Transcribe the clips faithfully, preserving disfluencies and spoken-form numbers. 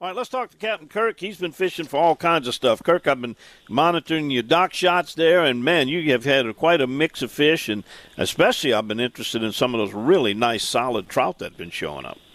All right, let's talk to Captain Kirk. He's been fishing for all kinds of stuff. Kirk, I've been monitoring your dock shots there, and, man, you have had quite a mix of fish, and especially I've been interested in some of those really nice, solid trout that have been showing up.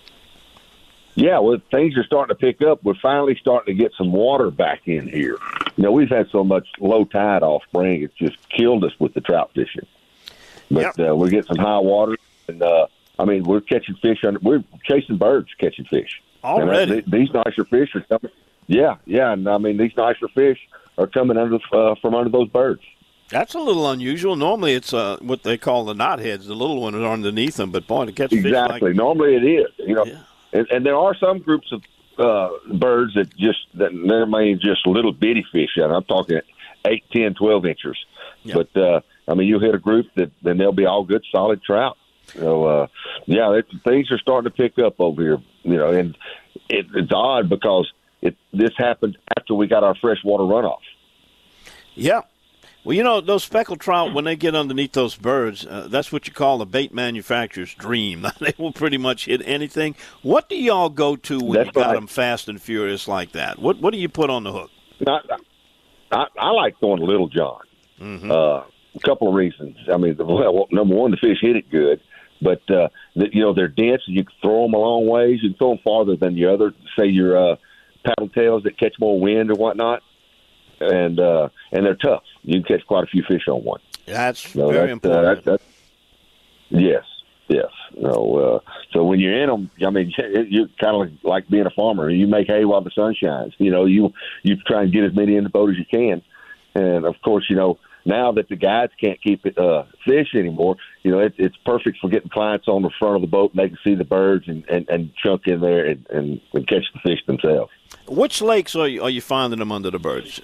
Yeah, well, things are starting to pick up. We're finally starting to get some water back in here. You know, we've had so much low tide all spring, it's just killed us with the trout fishing. But yep. uh, we're getting some high water, and, uh, I mean, we're catching fish. Under, we're chasing birds catching fish. Already, and, uh, these nicer fish are coming. Yeah, yeah, and I mean these nicer fish are coming under uh, from under those birds. That's a little unusual. Normally, it's uh, what they call the knotheads. The little ones are underneath them, but boy, to catch exactly. fish Exactly. Like... Normally, it is. You know, yeah. and, and there are some groups of uh, birds that just that they're mainly just little bitty fish. And I'm talking eight, ten, twelve inchers. Yeah. But uh, I mean, you hit a group that then they'll be all good, solid trout. So uh, yeah, it, things are starting to pick up over here. You know, and it, it's odd because it this happened after we got our freshwater runoff. Yeah. Well, you know, those speckled trout, when they get underneath those birds, uh, that's what you call a bait manufacturer's dream. They will pretty much hit anything. What do y'all go to when that's you got right. them fast and furious like that? What What do you put on the hook? I, I, I like going to Little John. Mm-hmm. Uh, a couple of reasons. I mean, well, number one, the fish hit it good. But, uh, the, you know, they're dense, and you can throw them a long ways. You can throw them farther than the other, say, your uh, paddle tails that catch more wind or whatnot. And uh, and they're tough. You can catch quite a few fish on one. That's so very that's, important. Uh, that, that, yes, yes. No, uh, so when you're in them, I mean, you're kind of like being a farmer. You make hay while the sun shines. You know, you, you try and get as many in the boat as you can. And, of course, you know, now that the guides can't keep it, uh, fish anymore, you know, it, it's perfect for getting clients on the front of the boat and they can see the birds and, and, and chunk in there and, and, and catch the fish themselves. Which lakes are you, are you finding them under the birds?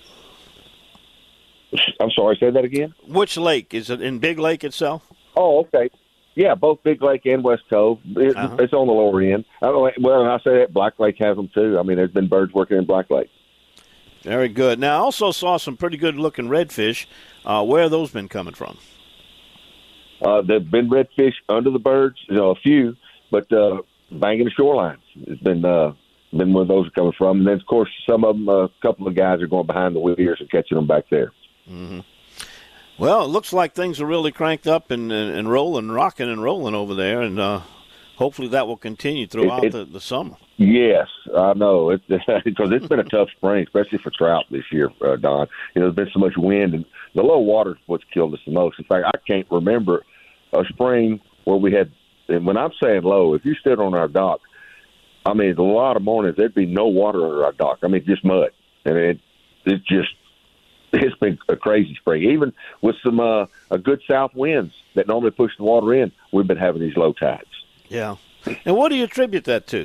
I'm sorry, say that again? Which lake? Is it in Big Lake itself? Oh, okay. Yeah, both Big Lake and West Cove. It, uh-huh. It's on the lower end. I don't know, well, and I say that Black Lake has them too. I mean, there's been birds working in Black Lake. Very good. Now, I also saw some pretty good-looking redfish. Uh, where have those been coming from? Uh, there've been redfish under the birds, you know, a few, but uh, banging the shorelines has been uh, been where those are coming from. And then, of course, some of them, a couple of guys are going behind the weirs and catching them back there. Mm-hmm. Well, it looks like things are really cranked up and, and, and rolling, rocking and rolling over there, and uh, hopefully that will continue throughout it, it, the, the summer. Yes, I know, it, because it's been a tough spring, especially for trout this year, uh, Don. You know, there's been so much wind, and the low water is what's killed us the most. In fact, I can't remember a spring where we had, and when I'm saying low, if you stood on our dock, I mean, a lot of mornings, there'd be no water under our dock. I mean, just mud. And it, it just, it's been a crazy spring. Even with some uh, a good south winds that normally push the water in, we've been having these low tides. Yeah. And what do you attribute that to?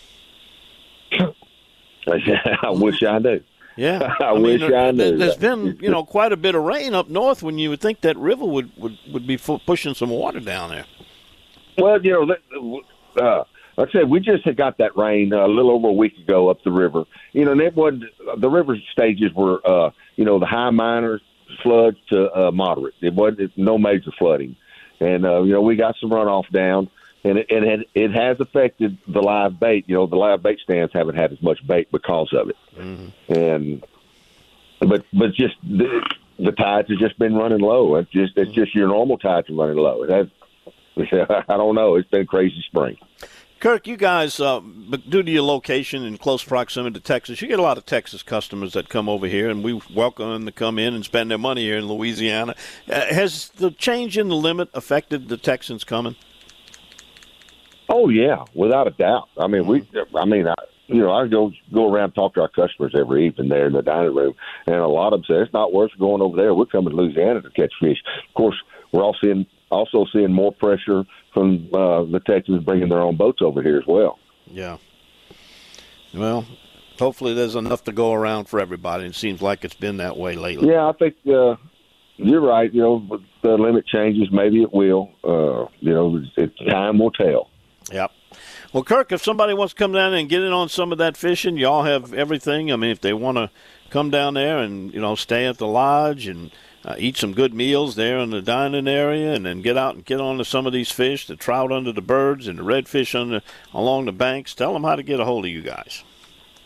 I wish I knew. Yeah. I, I wish mean, I knew. There's been, you know, quite a bit of rain up north when you would think that river would, would, would be pushing some water down there. Well, you know, uh, like I said, we just had got that rain uh, a little over a week ago up the river. You know, and it wasn't, the river stages were, uh, you know, the high minor floods to uh, moderate. It wasn't no major flooding. And, uh, you know, we got some runoff down, and it, and it, it has affected the live bait. You know, the live bait stands haven't had as much bait because of it. Mm-hmm. And, but, but just the, the tides have just been running low. It's just, it's just your normal tides are running low. It has, I don't know. It's been a crazy spring. Kirk, you guys, uh, due to your location in close proximity to Texas, you get a lot of Texas customers that come over here, and we welcome them to come in and spend their money here in Louisiana. Uh, has the change in the limit affected the Texans coming? Oh yeah, without a doubt. I mean, we. I mean, I, you know, I go go around and talk to our customers every evening there in the dining room, and a lot of them say it's not worth going over there. We're coming to Louisiana to catch fish. Of course, we're all seeing. Also seeing more pressure from uh, the Texans bringing their own boats over here as well. Yeah. Well, hopefully there's enough to go around for everybody. It seems like it's been that way lately. Yeah, I think uh, you're right. You know, with the limit changes, maybe it will. Uh, you know, it, time will tell. Yep. Well, Kirk, if somebody wants to come down and get in on some of that fishing, y'all have everything. I mean, if they want to come down there and, you know, stay at the lodge and Uh, eat some good meals there in the dining area, and then get out and get on to some of these fish, the trout under the birds and the redfish under, along the banks. Tell them how to get a hold of you guys.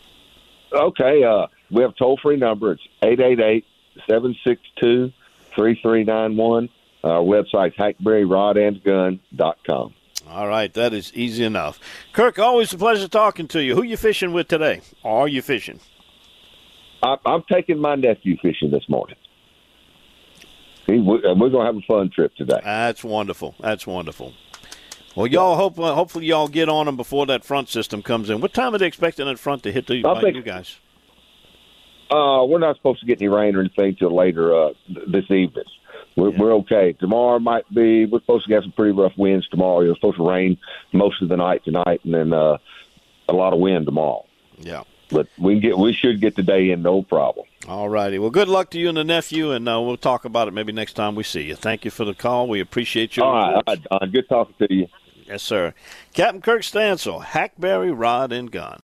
Okay, uh, we have a toll-free number. It's eight eight eight, seven six two, three three nine one. Our website's hackberry rod and gun dot com. All right, that is easy enough. Kirk, always a pleasure talking to you. Who you fishing with today? Or are you fishing? I, I'm taking my nephew fishing this morning. He, we're going to have a fun trip today. That's wonderful. That's wonderful. Well, y'all hope uh, hopefully y'all get on them before that front system comes in. What time are they expecting that front to hit the, I by think, you guys? Uh, we're not supposed to get any rain or anything till later uh, this evening. We're, Yeah. we're okay. Tomorrow might be. We're supposed to get some pretty rough winds tomorrow. It's supposed to rain most of the night tonight, and then uh, a lot of wind tomorrow. Yeah. But we can get. We should get the day in, no problem. All righty. Well, good luck to you and the nephew, and uh, we'll talk about it maybe next time we see you. Thank you for the call. We appreciate you. All right, all right, Don. Good talking to you. Yes, sir. Captain Kirk Stansel, Hackberry Rod and Gun.